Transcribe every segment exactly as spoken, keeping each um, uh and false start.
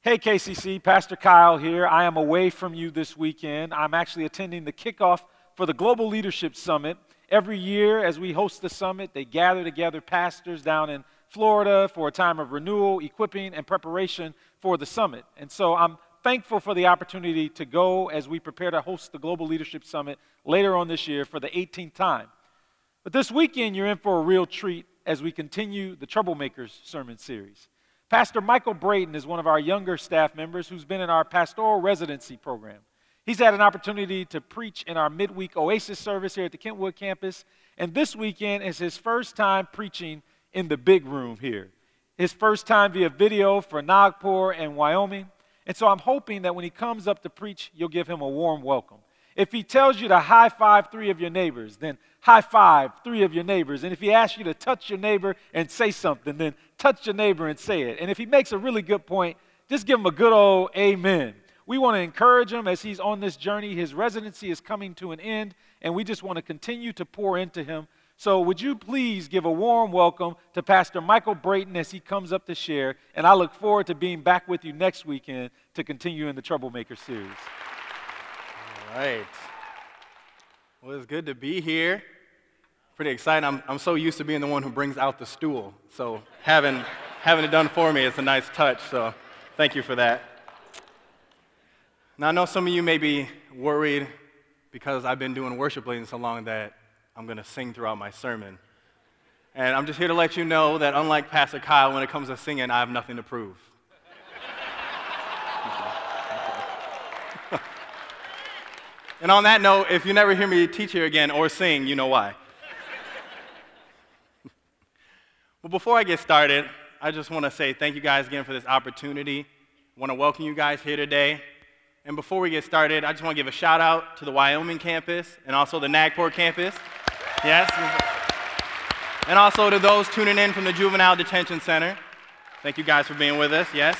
Hey, K C C, Pastor Kyle here. I am away from you this weekend. I'm actually attending the kickoff for the Global Leadership Summit. Every year, as we host the summit, they gather together pastors down in Florida for a time of renewal, equipping, and preparation for the summit. And so I'm thankful for the opportunity to go as we prepare to host the Global Leadership Summit later on this year for the eighteenth time. But this weekend, you're in for a real treat as we continue the Troublemakers sermon series. Pastor Michael Brayton is one of our younger staff members who's been in our pastoral residency program. He's had an opportunity to preach in our midweek Oasis service here at the Kentwood campus, and this weekend is his first time preaching in the big room here. His first time via video for Nagpur and Wyoming, and so I'm hoping that when he comes up to preach, you'll give him a warm welcome. If he tells you to high five three of your neighbors, then high five three of your neighbors. And if he asks you to touch your neighbor and say something, then touch your neighbor and say it. And if he makes a really good point, just give him a good old amen. We want to encourage him as he's on this journey. His residency is coming to an end, and we just want to continue to pour into him. So would you please give a warm welcome to Pastor Michael Brayton as he comes up to share, and I look forward to being back with you next weekend to continue in the Troublemaker series. All right. Well, it's good to be here. Pretty excited. I'm, I'm so used to being the one who brings out the stool. So having, having it done for me is a nice touch. So thank you for that. Now, I know some of you may be worried because I've been doing worship leading so long that I'm going to sing throughout my sermon. And I'm just here to let you know that unlike Pastor Kyle, when it comes to singing, I have nothing to prove. And on that note, if you never hear me teach here again or sing, you know why. Well, before I get started, I just want to say thank you guys again for this opportunity. I want to welcome you guys here today. And before we get started, I just want to give a shout out to the Wyoming campus and also the Nagpur campus. Yes. And also to those tuning in from the Juvenile Detention Center. Thank you guys for being with us. Yes.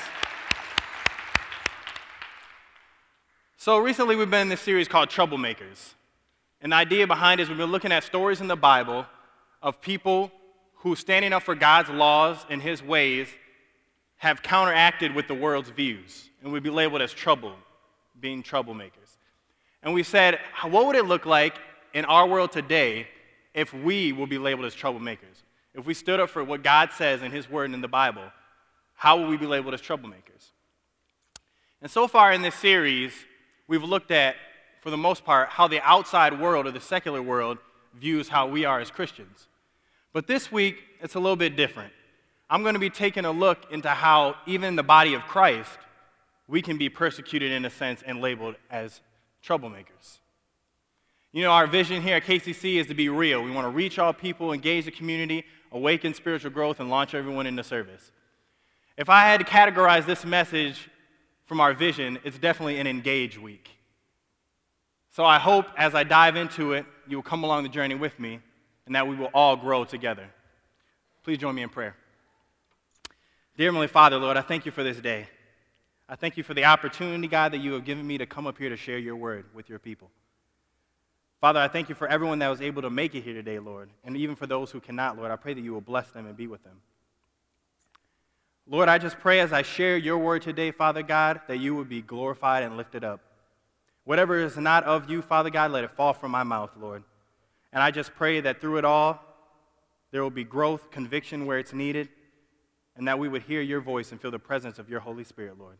So recently we've been in this series called Troublemakers. And the idea behind it is we've been looking at stories in the Bible of people who, standing up for God's laws and his ways, have counteracted with the world's views. And we'd be labeled as trouble, being troublemakers. And we said, what would it look like in our world today if we will be labeled as troublemakers? If we stood up for what God says in his word and in the Bible, how will we be labeled as troublemakers? And so far in this series, we've looked at, for the most part, how the outside world or the secular world views how we are as Christians. But this week, it's a little bit different. I'm going to be taking a look into how, even in the body of Christ, we can be persecuted in a sense and labeled as troublemakers. You know, our vision here at K C C is to be real. We want to reach all people, engage the community, awaken spiritual growth, and launch everyone into service. If I had to categorize this message from our vision, it's definitely an engage week. So I hope as I dive into it, you will come along the journey with me and that we will all grow together. Please join me in prayer. Dear Heavenly Father, Lord, I thank you for this day. I thank you for the opportunity, God, that you have given me to come up here to share your word with your people. Father, I thank you for everyone that was able to make it here today, Lord, and even for those who cannot, Lord, I pray that you will bless them and be with them. Lord, I just pray as I share your word today, Father God, that you would be glorified and lifted up. Whatever is not of you, Father God, let it fall from my mouth, Lord. And I just pray that through it all, there will be growth, conviction where it's needed, and that we would hear your voice and feel the presence of your Holy Spirit, Lord.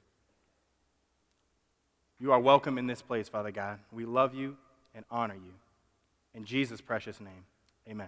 You are welcome in this place, Father God. We love you and honor you. In Jesus' precious name, amen.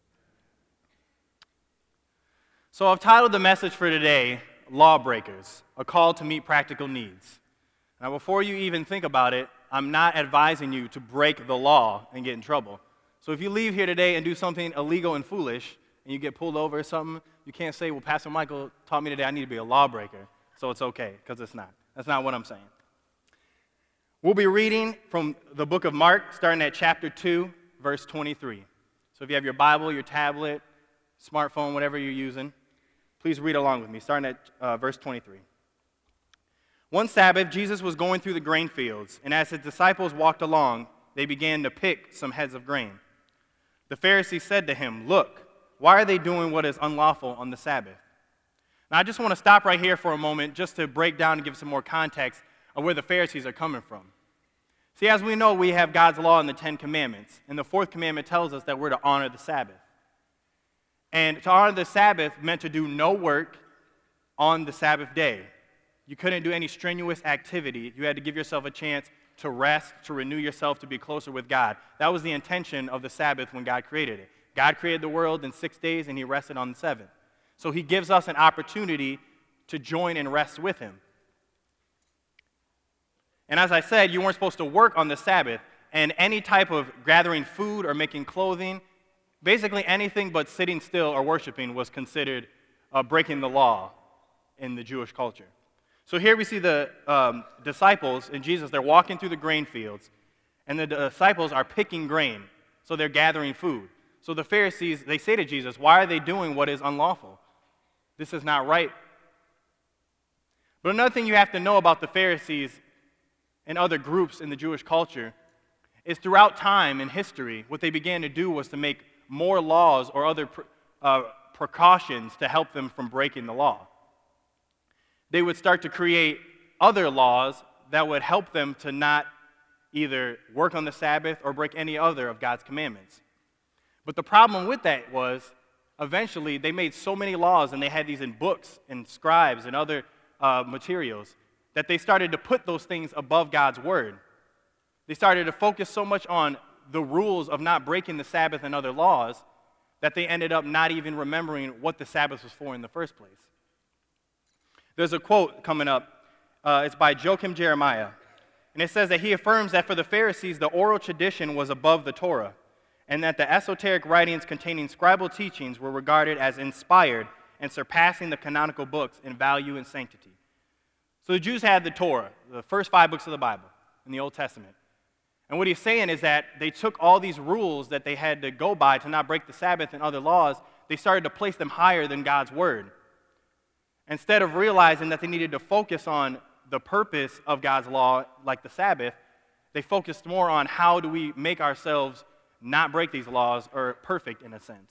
So I've titled the message for today, Lawbreakers, a call to meet practical needs. Now, before you even think about it, I'm not advising you to break the law and get in trouble. So if you leave here today and do something illegal and foolish, and you get pulled over or something, you can't say, well, Pastor Michael taught me today I need to be a lawbreaker, so it's okay, because it's not. That's not what I'm saying. We'll be reading from the book of Mark, starting at chapter two, verse twenty-three. So if you have your Bible, your tablet, smartphone, whatever you're using, please read along with me, starting at uh, verse twenty-three. One Sabbath, Jesus was going through the grain fields, and as his disciples walked along, they began to pick some heads of grain. The Pharisees said to him, "Look, why are they doing what is unlawful on the Sabbath?" Now, I just want to stop right here for a moment just to break down and give some more context of where the Pharisees are coming from. See, as we know, we have God's law in the Ten Commandments, and the fourth commandment tells us that we're to honor the Sabbath. And to honor the Sabbath meant to do no work on the Sabbath day. You couldn't do any strenuous activity. You had to give yourself a chance to rest, to renew yourself, to be closer with God. That was the intention of the Sabbath when God created it. God created the world in six days, and he rested on the seventh. So he gives us an opportunity to join and rest with him. And as I said, you weren't supposed to work on the Sabbath, and any type of gathering food or making clothing, basically anything but sitting still or worshiping was considered uh, breaking the law in the Jewish culture. So here we see the um, disciples and Jesus, they're walking through the grain fields, and the disciples are picking grain, so they're gathering food. So the Pharisees, they say to Jesus, why are they doing what is unlawful? This is not right. But another thing you have to know about the Pharisees and other groups in the Jewish culture is throughout time and history, what they began to do was to make more laws or other uh, precautions to help them from breaking the law. They would start to create other laws that would help them to not either work on the Sabbath or break any other of God's commandments. But the problem with that was, eventually, they made so many laws, and they had these in books and scribes and other uh, materials, that they started to put those things above God's word. They started to focus so much on the rules of not breaking the Sabbath and other laws that they ended up not even remembering what the Sabbath was for in the first place. There's a quote coming up. Uh, it's by Joachim Jeremiah. And it says that he affirms that for the Pharisees, the oral tradition was above the Torah, and that the esoteric writings containing scribal teachings were regarded as inspired and surpassing the canonical books in value and sanctity. So the Jews had the Torah, the first five books of the Bible in the Old Testament. And what he's saying is that they took all these rules that they had to go by to not break the Sabbath and other laws, they started to place them higher than God's word. Instead of realizing that they needed to focus on the purpose of God's law, like the Sabbath, they focused more on how do we make ourselves not break these laws, or perfect in a sense.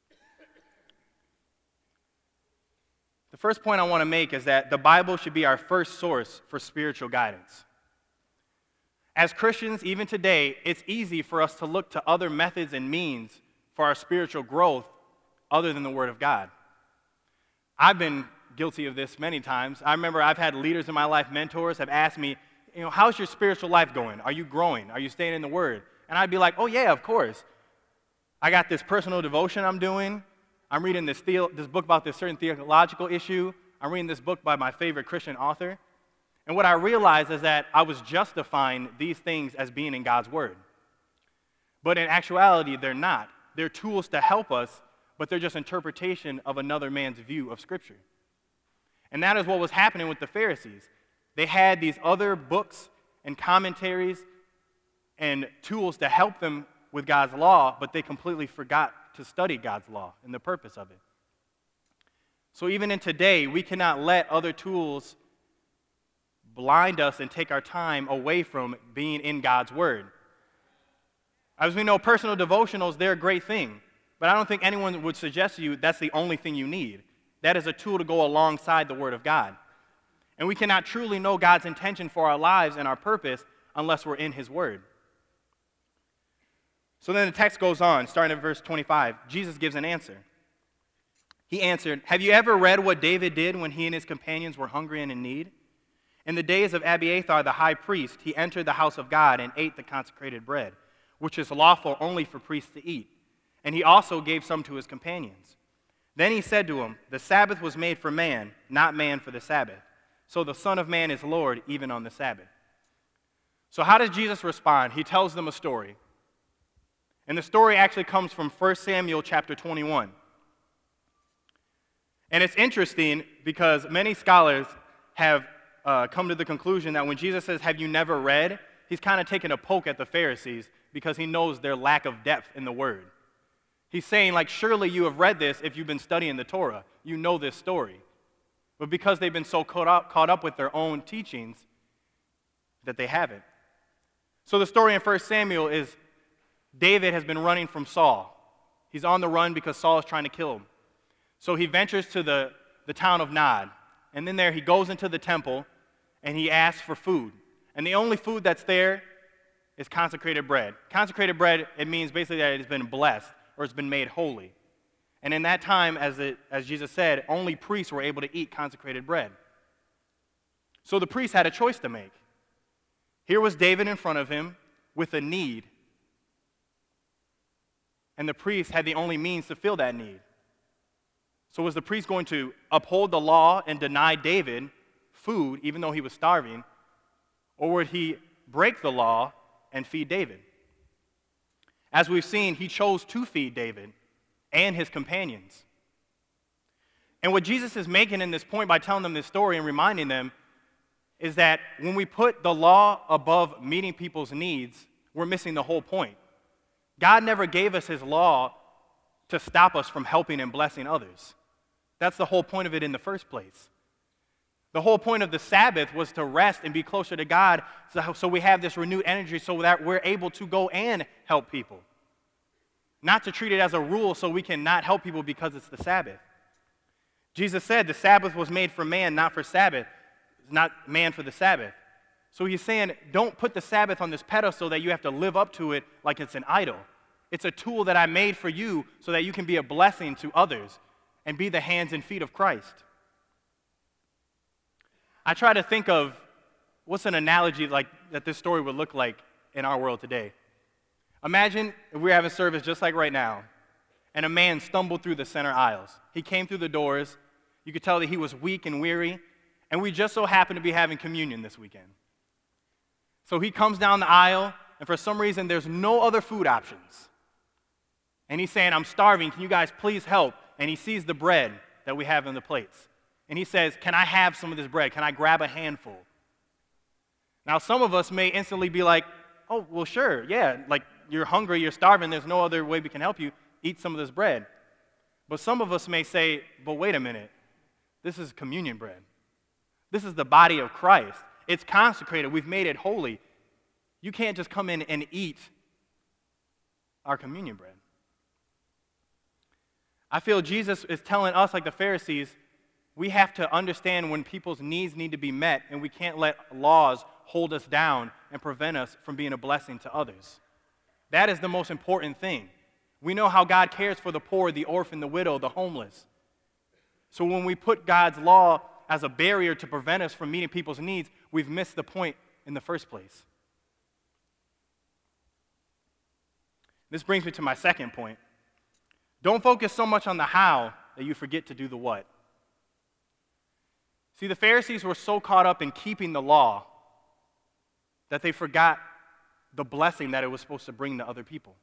The first point I want to make is that the Bible should be our first source for spiritual guidance. As Christians, even today, it's easy for us to look to other methods and means for our spiritual growth other than the Word of God. I've been guilty of this many times. I remember I've had leaders in my life, mentors, have asked me, you know, how's your spiritual life going? Are you growing? Are you staying in the Word? And I'd be like, oh yeah, of course. I got this personal devotion I'm doing. I'm reading this, theo- this book about this certain theological issue. I'm reading this book by my favorite Christian author. And what I realized is that I was justifying these things as being in God's Word. But in actuality, they're not. They're tools to help us, but they're just interpretation of another man's view of Scripture. And that is what was happening with the Pharisees. They had these other books and commentaries and tools to help them with God's law, but they completely forgot to study God's law and the purpose of it. So even in today, we cannot let other tools blind us and take our time away from being in God's Word. As we know, personal devotionals, they're a great thing, but I don't think anyone would suggest to you that's the only thing you need. That is a tool to go alongside the Word of God. And we cannot truly know God's intention for our lives and our purpose unless we're in His Word. So then the text goes on, starting at verse twenty-five. Jesus gives an answer. He answered, "Have you ever read what David did when he and his companions were hungry and in need? In the days of Abiathar the high priest, he entered the house of God and ate the consecrated bread, which is lawful only for priests to eat. And he also gave some to his companions. Then he said to him, the Sabbath was made for man, not man for the Sabbath. So the Son of Man is Lord even on the Sabbath." So how does Jesus respond? He tells them a story. And the story actually comes from First Samuel chapter twenty-one. And it's interesting because many scholars have uh, come to the conclusion that when Jesus says, "Have you never read?" he's kind of taking a poke at the Pharisees because he knows their lack of depth in the Word. He's saying, like, surely you have read this if you've been studying the Torah. You know this story. But because they've been so caught up, caught up with their own teachings that they haven't. So the story in First Samuel is David has been running from Saul. He's on the run because Saul is trying to kill him. So he ventures to the the town of Nod. And then there he goes into the temple and he asks for food. And the only food that's there is consecrated bread. Consecrated bread, it means basically that it has been blessed or it's been made holy. And in that time, as, it, as Jesus said, only priests were able to eat consecrated bread. So the priest had a choice to make. Here was David in front of him with a need. And the priest had the only means to fill that need. So was the priest going to uphold the law and deny David food, even though he was starving, or would he break the law and feed David? As we've seen, he chose to feed David and his companions. And what Jesus is making in this point by telling them this story and reminding them is that when we put the law above meeting people's needs, we're missing the whole point. God never gave us his law to stop us from helping and blessing others. That's the whole point of it in the first place. The whole point of the Sabbath was to rest and be closer to God so, so we have this renewed energy so that we're able to go and help people. Not to treat it as a rule so we can not help people because it's the Sabbath. Jesus said the Sabbath was made for man, not for Sabbath. It's not man for the Sabbath. So he's saying, don't put the Sabbath on this pedestal that you have to live up to it like it's an idol. It's a tool that I made for you so that you can be a blessing to others and be the hands and feet of Christ. I try to think of what's an analogy like that this story would look like in our world today. Imagine if we were having service just like right now, and a man stumbled through the center aisles. He came through the doors. You could tell that he was weak and weary, and we just so happened to be having communion this weekend. So he comes down the aisle, and for some reason, there's no other food options. And he's saying, I'm starving. Can you guys please help? And he sees the bread that we have in the plates. And he says, can I have some of this bread? Can I grab a handful? Now, some of us may instantly be like, oh, well, sure, yeah. Like, you're hungry, you're starving, there's no other way we can help you. Eat some of this bread. But some of us may say, but wait a minute. This is communion bread. This is the body of Christ. It's consecrated. We've made it holy. You can't just come in and eat our communion bread. I feel Jesus is telling us, like the Pharisees, we have to understand when people's needs need to be met, and we can't let laws hold us down and prevent us from being a blessing to others. That is the most important thing. We know how God cares for the poor, the orphan, the widow, the homeless. So when we put God's law as a barrier to prevent us from meeting people's needs, we've missed the point in the first place. This brings me to my second point. Don't focus so much on the how that you forget to do the what. See, the Pharisees were so caught up in keeping the law that they forgot the blessing that it was supposed to bring to other people.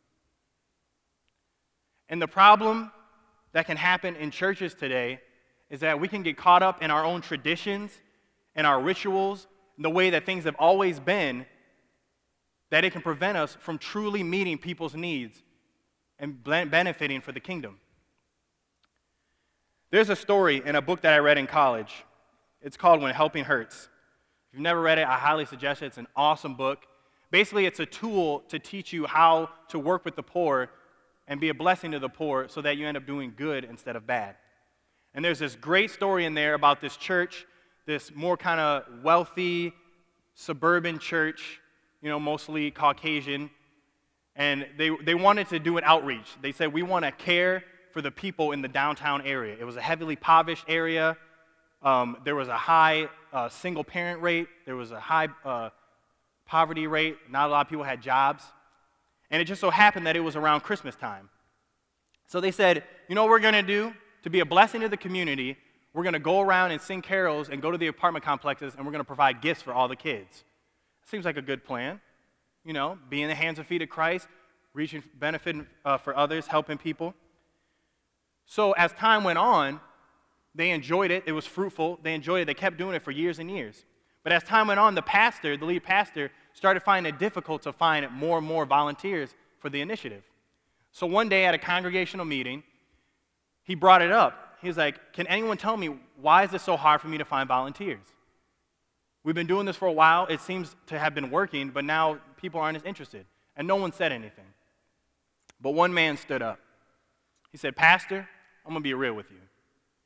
And the problem that can happen in churches today is that we can get caught up in our own traditions and our rituals and the way that things have always been, that it can prevent us from truly meeting people's needs and benefiting for the kingdom. There's a story in a book that I read in college. It's called When Helping Hurts. If you've never read it, I highly suggest it. It's an awesome book. Basically, it's a tool to teach you how to work with the poor and be a blessing to the poor so that you end up doing good instead of bad. And there's this great story in there about this church, this more kind of wealthy suburban church, you know, mostly Caucasian, and they, they wanted to do an outreach. They said, we want to care for the people in the downtown area. It was a heavily impoverished area. Um, there was a high uh, single-parent rate. There was a high uh, poverty rate. Not a lot of people had jobs. And it just so happened that it was around Christmas time. So they said, you know what we're going to do? To be a blessing to the community, we're going to go around and sing carols and go to the apartment complexes, and we're going to provide gifts for all the kids. Seems like a good plan. You know, be in the hands and feet of Christ, reaching benefit uh, for others, helping people. So as time went on, they enjoyed it. It was fruitful. They enjoyed it. They kept doing it for years and years. But as time went on, the pastor, the lead pastor, started finding it difficult to find more and more volunteers for the initiative. So one day at a congregational meeting, he brought it up. He was like, can anyone tell me why is it so hard for me to find volunteers? We've been doing this for a while. It seems to have been working, but now people aren't as interested. And no one said anything. But one man stood up. He said, Pastor, I'm going to be real with you.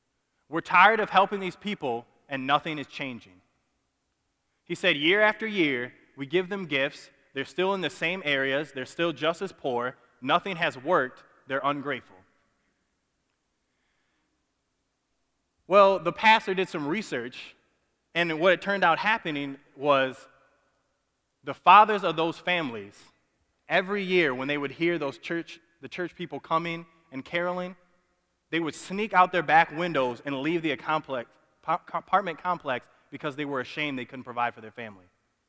We're tired of helping these people, and nothing is changing. He said, year after year, we give them gifts. They're still in the same areas. They're still just as poor. Nothing has worked. They're ungrateful. Well, the pastor did some research, and what it turned out happening was the fathers of those families, every year when they would hear those church, the church people coming and caroling, they would sneak out their back windows and leave the complex, apartment complex because they were ashamed they couldn't provide for their family.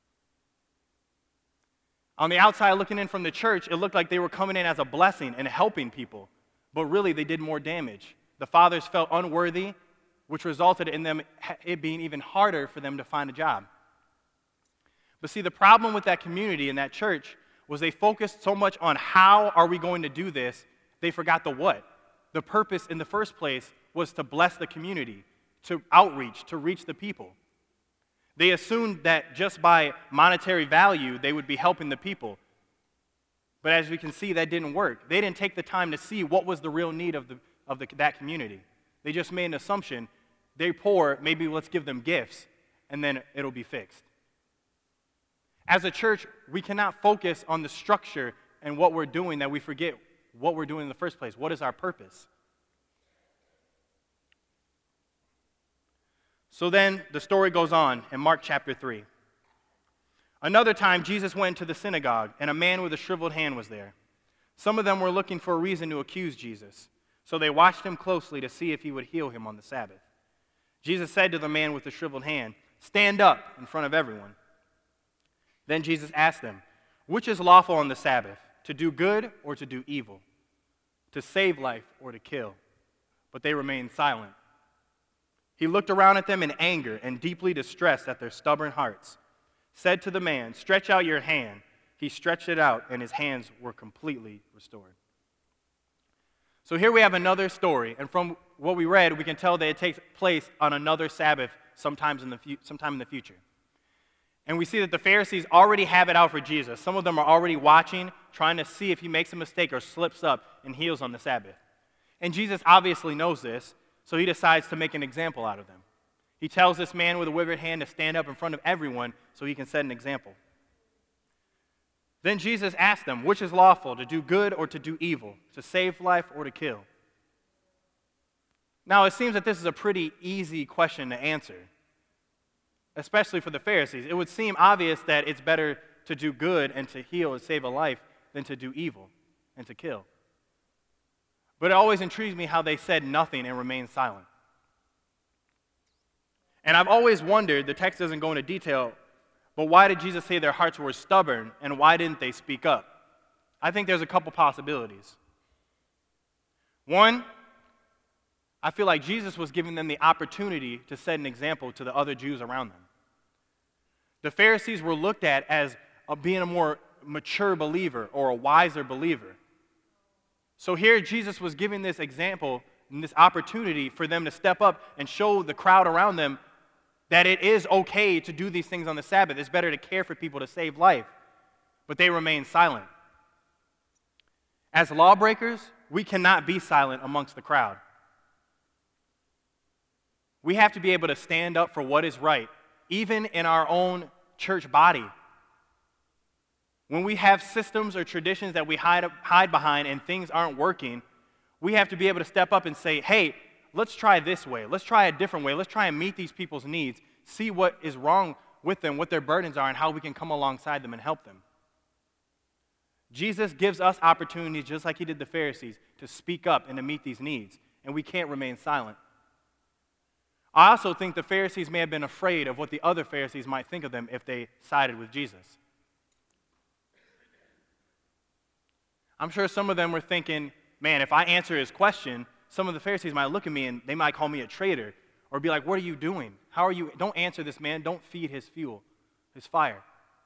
On the outside, looking in from the church, it looked like they were coming in as a blessing and helping people, but really they did more damage. The fathers felt unworthy, which resulted in them it being even harder for them to find a job. But see, the problem with that community and that church was they focused so much on how are we going to do this, they forgot the what. The purpose in the first place was to bless the community, to outreach, to reach the people. They assumed that just by monetary value, they would be helping the people. But as we can see, that didn't work. They didn't take the time to see what was the real need of, the, of the, that community. They just made an assumption. They're poor, maybe let's give them gifts, and then it'll be fixed. As a church, we cannot focus on the structure and what we're doing that we forget what we're doing in the first place. What is our purpose? So then the story goes on in Mark chapter three. Another time, Jesus went to the synagogue, and a man with a shriveled hand was there. Some of them were looking for a reason to accuse Jesus, so they watched him closely to see if he would heal him on the Sabbath. Jesus said to the man with the shriveled hand, "Stand up in front of everyone." Then Jesus asked them, "Which is lawful on the Sabbath, to do good or to do evil, to save life or to kill?" But they remained silent. He looked around at them in anger and deeply distressed at their stubborn hearts, said to the man, "Stretch out your hand." He stretched it out, and his hands were completely restored. So here we have another story, and from what we read, we can tell that it takes place on another Sabbath sometimes in the fu- sometime in the future. And we see that the Pharisees already have it out for Jesus. Some of them are already watching, trying to see if he makes a mistake or slips up and heals on the Sabbath. And Jesus obviously knows this, so he decides to make an example out of them. He tells this man with a withered hand to stand up in front of everyone so he can set an example. Then Jesus asked them, "Which is lawful, to do good or to do evil, to save life or to kill?" Now, it seems that this is a pretty easy question to answer, especially for the Pharisees. It would seem obvious that it's better to do good and to heal and save a life than to do evil and to kill. But it always intrigues me how they said nothing and remained silent. And I've always wondered, the text doesn't go into detail, but why did Jesus say their hearts were stubborn, and why didn't they speak up? I think there's a couple possibilities. One, I feel like Jesus was giving them the opportunity to set an example to the other Jews around them. The Pharisees were looked at as a, being a more mature believer or a wiser believer. So here Jesus was giving this example and this opportunity for them to step up and show the crowd around them that it is okay to do these things on the Sabbath. It's better to care for people to save life. But they remain silent. As lawbreakers, we cannot be silent amongst the crowd. We have to be able to stand up for what is right, even in our own church body. When we have systems or traditions that we hide, hide behind and things aren't working, we have to be able to step up and say, "Hey, let's try this way. Let's try a different way. Let's try and meet these people's needs, see what is wrong with them, what their burdens are, and how we can come alongside them and help them." Jesus gives us opportunities, just like he did the Pharisees, to speak up and to meet these needs, and we can't remain silent. I also think the Pharisees may have been afraid of what the other Pharisees might think of them if they sided with Jesus. I'm sure some of them were thinking, man, if I answer his question, some of the Pharisees might look at me and they might call me a traitor or be like, "What are you doing? How are you? Don't answer this man. Don't feed his fuel, his fire."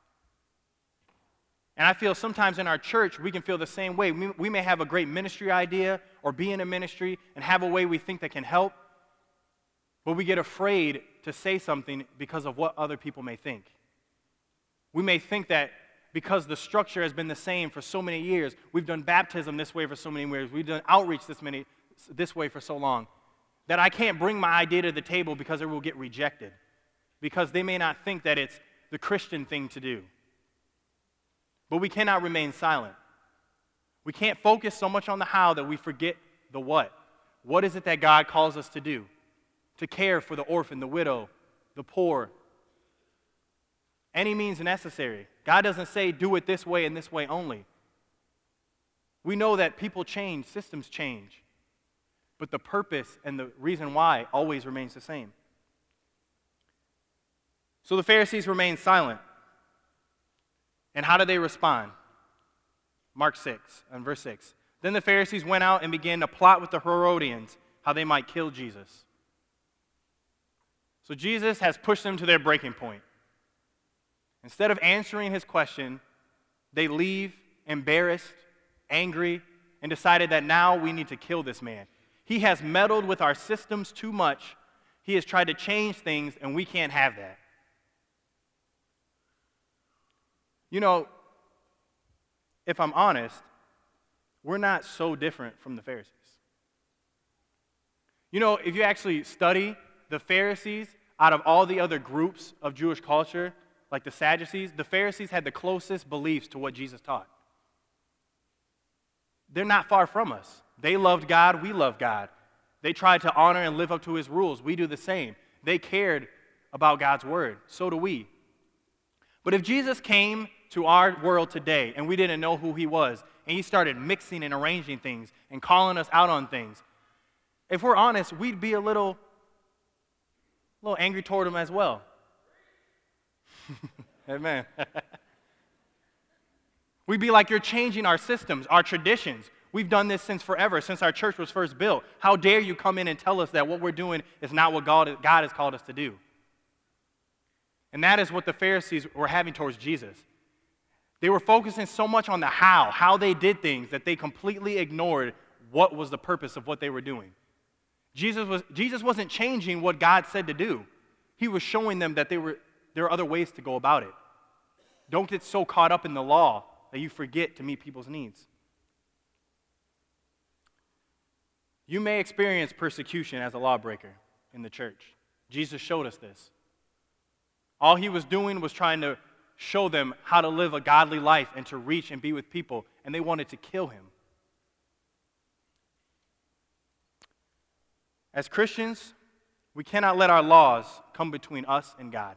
And I feel sometimes in our church, we can feel the same way. We, we may have a great ministry idea or be in a ministry and have a way we think that can help, but we get afraid to say something because of what other people may think. We may think that because the structure has been the same for so many years, we've done baptism this way for so many years, we've done outreach this many this way for so long, that I can't bring my idea to the table because it will get rejected, because they may not think that it's the Christian thing to do. But we cannot remain silent. We can't focus so much on the how that we forget the what. What is it that God calls us to do? To care for the orphan, the widow, the poor. Any means necessary. God doesn't say do it this way and this way only. We know that people change, systems change, but the purpose and the reason why always remains the same. So the Pharisees remained silent. And how did they respond? Mark six and verse six. Then the Pharisees went out and began to plot with the Herodians how they might kill Jesus. So Jesus has pushed them to their breaking point. Instead of answering his question, they leave embarrassed, angry, and decided that now we need to kill this man. He has meddled with our systems too much. He has tried to change things, and we can't have that. You know, if I'm honest, we're not so different from the Pharisees. You know, if you actually study the Pharisees out of all the other groups of Jewish culture, like the Sadducees, the Pharisees had the closest beliefs to what Jesus taught. They're not far from us. They loved God, we love God. They tried to honor and live up to his rules. We do the same. They cared about God's word. So do we. But if Jesus came to our world today and we didn't know who he was, and he started mixing and arranging things and calling us out on things, if we're honest, we'd be a little, a little angry toward him as well. Amen. We'd be like, you're changing our systems, our traditions. We've done this since forever, since our church was first built. How dare you come in and tell us that what we're doing is not what God, God has called us to do? And that is what the Pharisees were having towards Jesus. They were focusing so much on the how, how they did things, that they completely ignored what was the purpose of what they were doing. Jesus, was, Jesus wasn't changing what God said to do. He was showing them that they were, there are other ways to go about it. Don't get so caught up in the law that you forget to meet people's needs. You may experience persecution as a lawbreaker in the church. Jesus showed us this. All he was doing was trying to show them how to live a godly life and to reach and be with people, and they wanted to kill him. As Christians, we cannot let our laws come between us and God.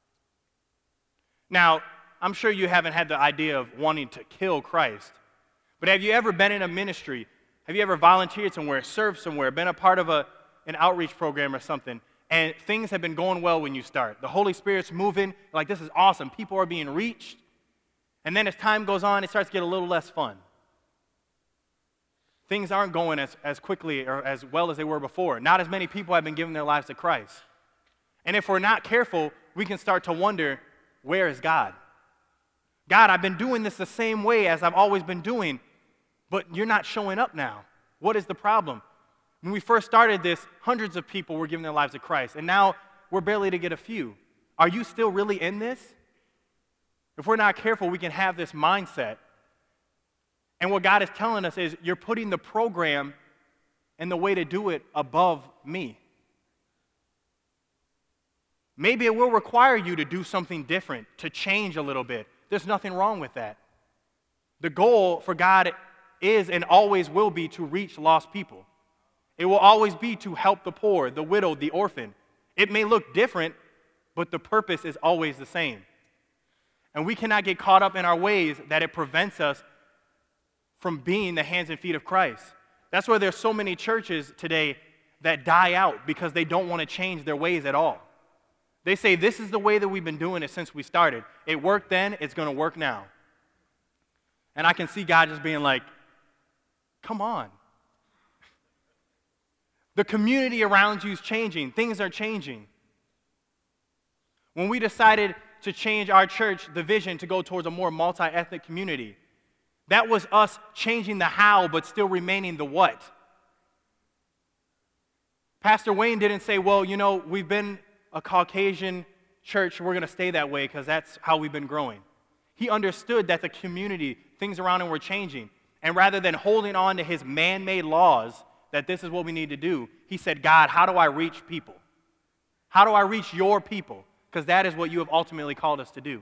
Now, I'm sure you haven't had the idea of wanting to kill Christ, but have you ever been in a ministry? Have you ever volunteered somewhere, served somewhere, been a part of a, an outreach program or something, and things have been going well when you start? The Holy Spirit's moving, like this is awesome, people are being reached, and then as time goes on, it starts to get a little less fun. Things aren't going as, as quickly or as well as they were before. Not as many people have been giving their lives to Christ. And if we're not careful, we can start to wonder, where is God? God, I've been doing this the same way as I've always been doing, but you're not showing up now. What is the problem? When we first started this, hundreds of people were giving their lives to Christ, and now we're barely to get a few. Are you still really in this? If we're not careful, we can have this mindset. And what God is telling us is, you're putting the program and the way to do it above me. Maybe it will require you to do something different, to change a little bit. There's nothing wrong with that. The goal for God is and always will be to reach lost people. It will always be to help the poor, the widow, the orphan. It may look different, but the purpose is always the same. And we cannot get caught up in our ways that it prevents us from being the hands and feet of Christ. That's why there's so many churches today that die out, because they don't want to change their ways at all. They say, this is the way that we've been doing it since we started. It worked then, it's going to work now. And I can see God just being like, come on. The community around you is changing. Things are changing. When we decided to change our church, the vision to go towards a more multi-ethnic community, that was us changing the how, but still remaining the what. Pastor Wayne didn't say, well, you know, we've been a Caucasian church, we're going to stay that way because that's how we've been growing. He understood that the community, things around him were changing. And rather than holding on to his man-made laws that this is what we need to do, he said, God, how do I reach people? How do I reach your people? Because that is what you have ultimately called us to do.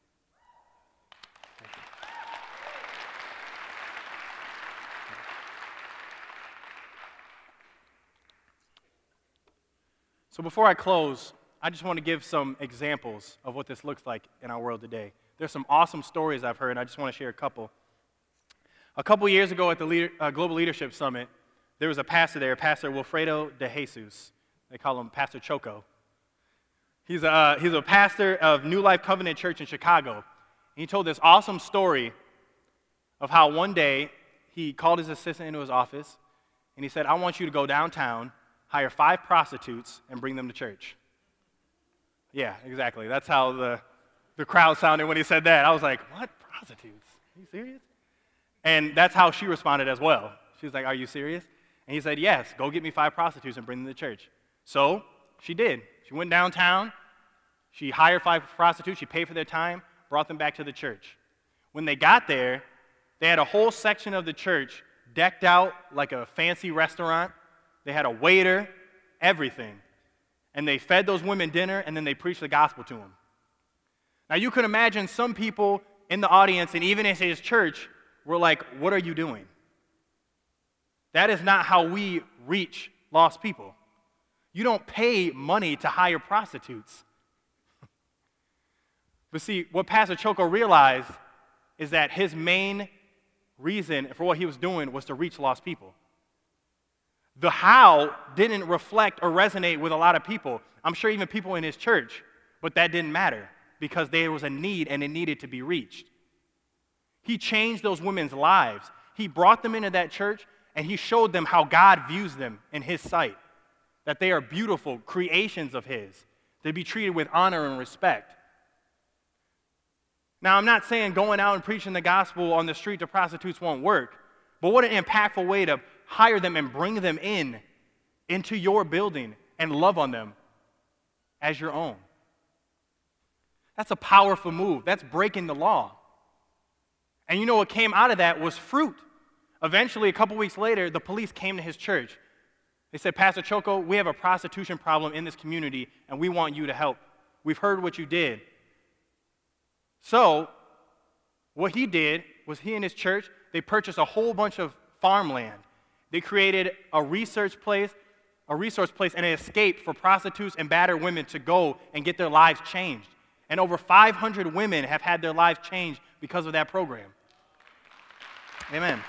So before I close, I just want to give some examples of what this looks like in our world today. There's some awesome stories I've heard, and I just want to share a couple. A couple years ago at the Leader, uh, Global Leadership Summit, there was a pastor there, Pastor Wilfredo de Jesus. They call him Pastor Choco. He's a, uh, he's a pastor of New Life Covenant Church in Chicago. And he told this awesome story of how one day he called his assistant into his office, and he said, I want you to go downtown, hire five prostitutes, and bring them to church. Yeah, exactly. That's how the, the crowd sounded when he said that. I was like, what? Prostitutes? Are you serious? And that's how she responded as well. She was like, are you serious? And he said, yes, go get me five prostitutes and bring them to church. So she did. She went downtown. She hired five prostitutes. She paid for their time, brought them back to the church. When they got there, they had a whole section of the church decked out like a fancy restaurant. They had a waiter, everything. And they fed those women dinner, and then they preached the gospel to them. Now, you can imagine some people in the audience, and even in his church, were like, what are you doing? That is not how we reach lost people. You don't pay money to hire prostitutes. But see, what Pastor Choco realized is that his main reason for what he was doing was to reach lost people. The how didn't reflect or resonate with a lot of people. I'm sure even people in his church, but that didn't matter because there was a need and it needed to be reached. He changed those women's lives. He brought them into that church and he showed them how God views them in his sight, that they are beautiful creations of his, to be treated with honor and respect. Now, I'm not saying going out and preaching the gospel on the street to prostitutes won't work, but what an impactful way to hire them and bring them in, into your building and love on them as your own. That's a powerful move. That's breaking the law. And you know what came out of that was fruit. Eventually, a couple weeks later, the police came to his church. They said, Pastor Choco, we have a prostitution problem in this community, and we want you to help. We've heard what you did. So, what he did was he and his church, they purchased a whole bunch of farmland. They created a research place, a resource place, and an escape for prostitutes and battered women to go and get their lives changed. And over five hundred women have had their lives changed because of that program. Amen.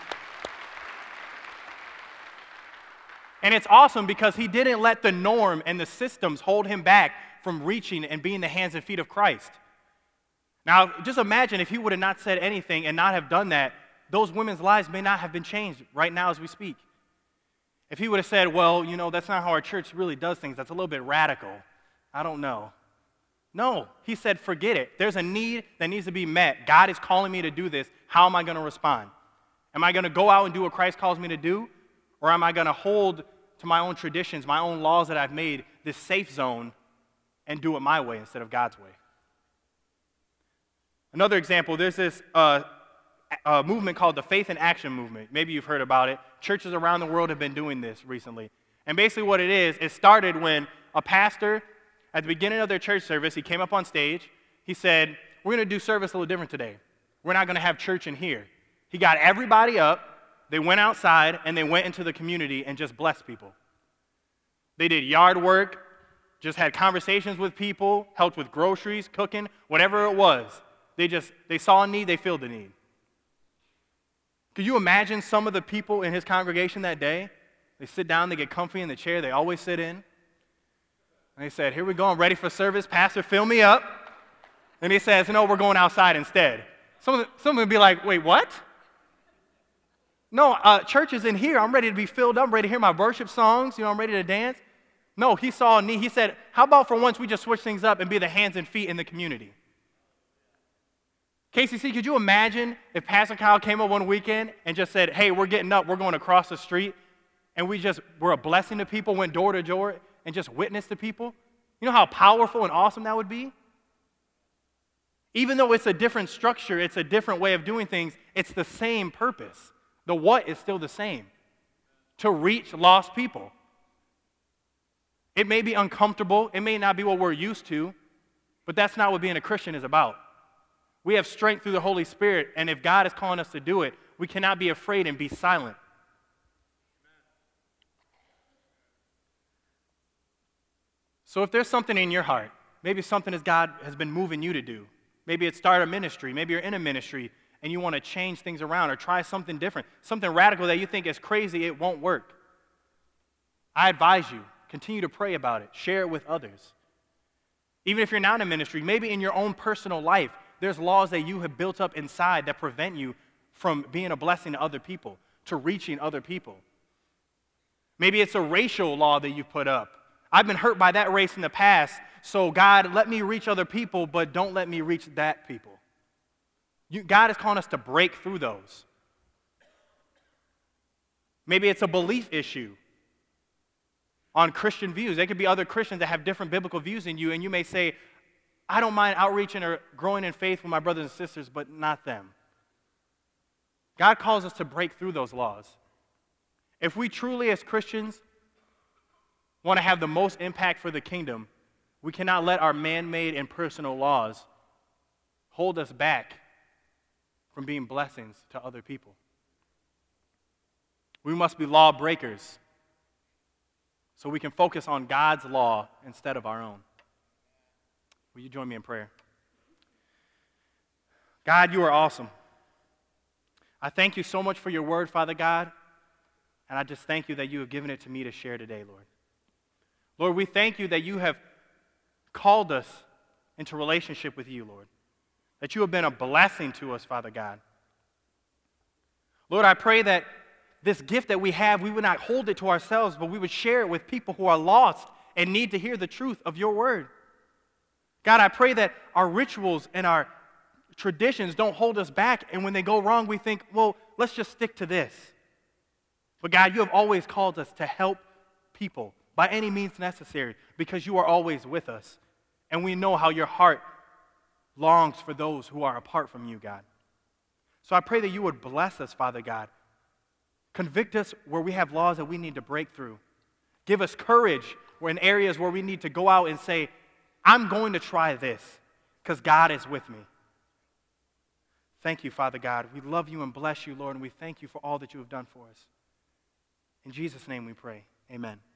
And it's awesome because he didn't let the norm and the systems hold him back from reaching and being the hands and feet of Christ. Now, just imagine if he would have not said anything and not have done that, those women's lives may not have been changed right now as we speak. If he would have said, well, you know, that's not how our church really does things. That's a little bit radical. I don't know. No, he said, forget it. There's a need that needs to be met. God is calling me to do this. How am I going to respond? Am I going to go out and do what Christ calls me to do? Or am I going to hold to my own traditions, my own laws that I've made, this safe zone, and do it my way instead of God's way? Another example, there's this uh, a movement called the Faith in Action Movement. Maybe you've heard about it. Churches around the world have been doing this recently. And basically what it is, it started when a pastor, at the beginning of their church service, he came up on stage. He said, we're going to do service a little different today. We're not going to have church in here. He got everybody up. They went outside, and they went into the community and just blessed people. They did yard work, just had conversations with people, helped with groceries, cooking, whatever it was. They just, they saw a need, they filled the need. Could you imagine some of the people in his congregation that day? They sit down, they get comfy in the chair they always sit in. And they said, here we go, I'm ready for service. Pastor, fill me up. And he says, no, we're going outside instead. Some of them would be like, wait, what? No, uh, church is in here. I'm ready to be filled up. I'm ready to hear my worship songs. You know, I'm ready to dance. No, he saw a need. He said, how about for once we just switch things up and be the hands and feet in the community? K C C, could you imagine if Pastor Kyle came up one weekend and just said, hey, we're getting up, we're going across the street, and we just were a blessing to people, went door to door, and just witnessed to people? You know how powerful and awesome that would be? Even though it's a different structure, it's a different way of doing things, it's the same purpose. The what is still the same. to reach lost people. It may be uncomfortable. It may not be what we're used to, but that's not what being a Christian is about. We have strength through the Holy Spirit, and if God is calling us to do it, we cannot be afraid and be silent. So if there's something in your heart, maybe something that God has been moving you to do, maybe it's start a ministry, maybe you're in a ministry and you want to change things around or try something different, something radical that you think is crazy, it won't work. I advise you, continue to pray about it, share it with others. Even if you're not in ministry, maybe in your own personal life, there's laws that you have built up inside that prevent you from being a blessing to other people, to reaching other people. Maybe it's a racial law that you put up. I've been hurt by that race in the past, so God, let me reach other people, but don't let me reach that people. You, God is calling us to break through those. Maybe it's a belief issue on Christian views. There could be other Christians that have different biblical views than you, and you may say, I don't mind outreaching or growing in faith with my brothers and sisters, but not them. God calls us to break through those laws. If we truly, as Christians, want to have the most impact for the kingdom, we cannot let our man-made and personal laws hold us back from being blessings to other people. We must be law breakers so we can focus on God's law instead of our own. Will you join me in prayer? God, you are awesome. I thank you so much for your word, Father God, and I just thank you that you have given it to me to share today, Lord. Lord, we thank you that you have called us into relationship with you, Lord, that you have been a blessing to us, Father God. Lord, I pray that this gift that we have, we would not hold it to ourselves, but we would share it with people who are lost and need to hear the truth of your word. God, I pray that our rituals and our traditions don't hold us back, and when they go wrong, we think, well, let's just stick to this. But God, you have always called us to help people by any means necessary, because you are always with us. And we know how your heart longs for those who are apart from you, God. So I pray that you would bless us, Father God. Convict us where we have laws that we need to break through. Give us courage in areas where we need to go out and say, I'm going to try this because God is with me. Thank you, Father God. We love you and bless you, Lord, and we thank you for all that you have done for us. In Jesus' name we pray. Amen.